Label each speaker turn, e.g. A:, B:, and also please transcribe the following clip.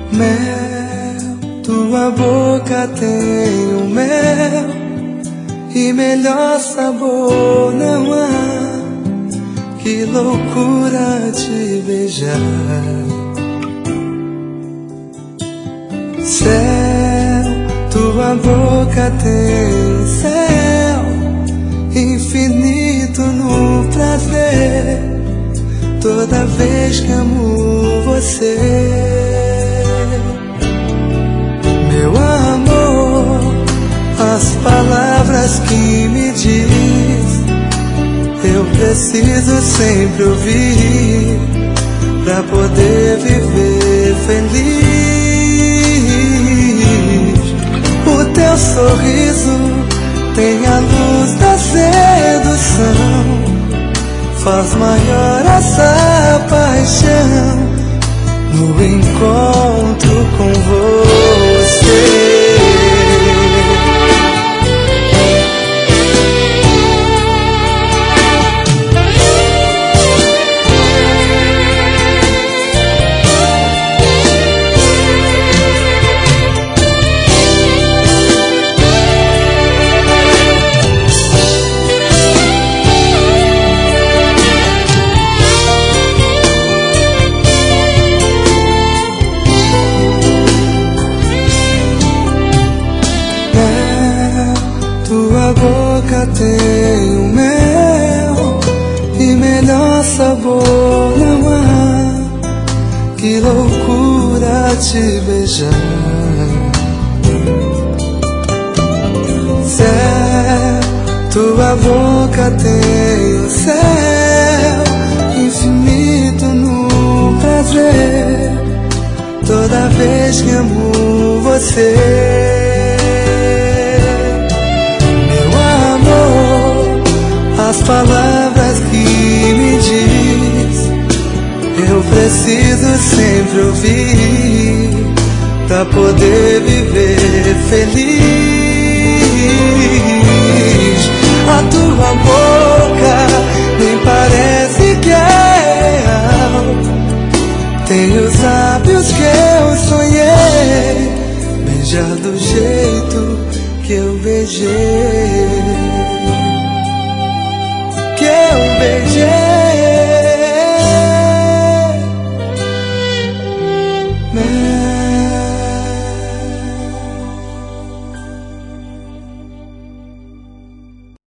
A: Mel, tua boca tem um mel e melhor sabor não há. Que loucura te beijar. Céu, tua boca tem céu infinito no prazer. Toda vez que amo você, meu amor, as palavras que me diz eu preciso sempre ouvir pra poder viver feliz. O teu sorriso tem a luz da sedução, faz maior essa paixão no encontro com você. Tua boca tem um mel e melhor sabor não há. Que loucura te beijar. Céu, tua boca tem o céu infinito no prazer. Toda vez que amo você, as palavras que me diz eu preciso sempre ouvir pra poder viver feliz. A tua boca nem parece que é real, tem os lábios que eu sonhei, beijar do jeito que eu beijei.